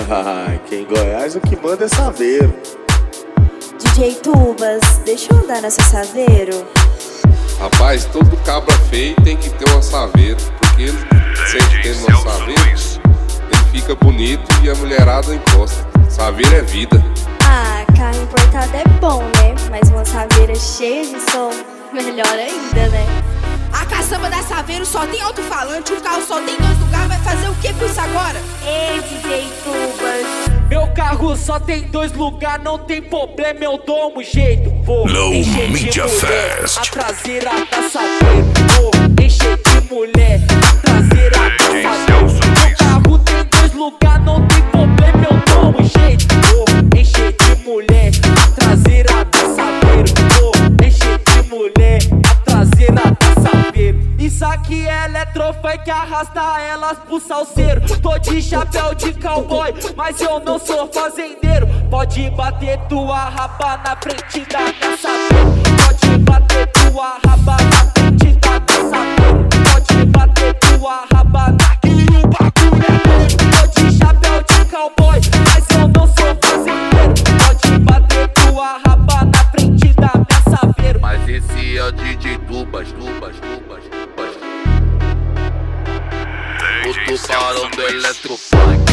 Que em Goiás o que manda é saveiro. DJ Tubas, deixa eu andar nessa saveiro. Rapaz, todo cabra feio tem que ter uma saveiro, porque ele sempre tendo uma saveiro, ele fica bonito e a mulherada encosta. Saveiro é vida. Ah, carro importado é bom, né? Mas uma saveira cheia de som, melhor ainda, né? A caçamba da Saveiro só tem alto-falante, o carro só tem 2 lugares, vai fazer o que com isso agora? Ei, DJ Tubas. Meu carro só tem 2 lugares, não tem problema, eu dou um jeito. Vou encher de mulher, a traseira da Saveiro. Vou encher de mulher, a traseira da Saveiro. Meu carro tem 2 lugares, não tem problema, eu dou um jeito. Vou encher de mulher, a traseira da Saveiro. Vou encher de mulher, a traseira da Saveiro. Isso aqui é eletrofunk, arrasta elas pro salseiro. Tô de chapéu de cowboy, mas eu não sou fazendeiro. Pode bater tua raba na frente da minha Saveiro. Pode bater tua raba na frente da minha Saveiro. Pode bater tua raba na que o bagulho é doido. Tô de chapéu de cowboy, mas eu não sou fazendeiro. Pode bater tua raba na frente da minha Saveiro. Mas esse é o DJ Tubas. O tubarão do eletrofunk.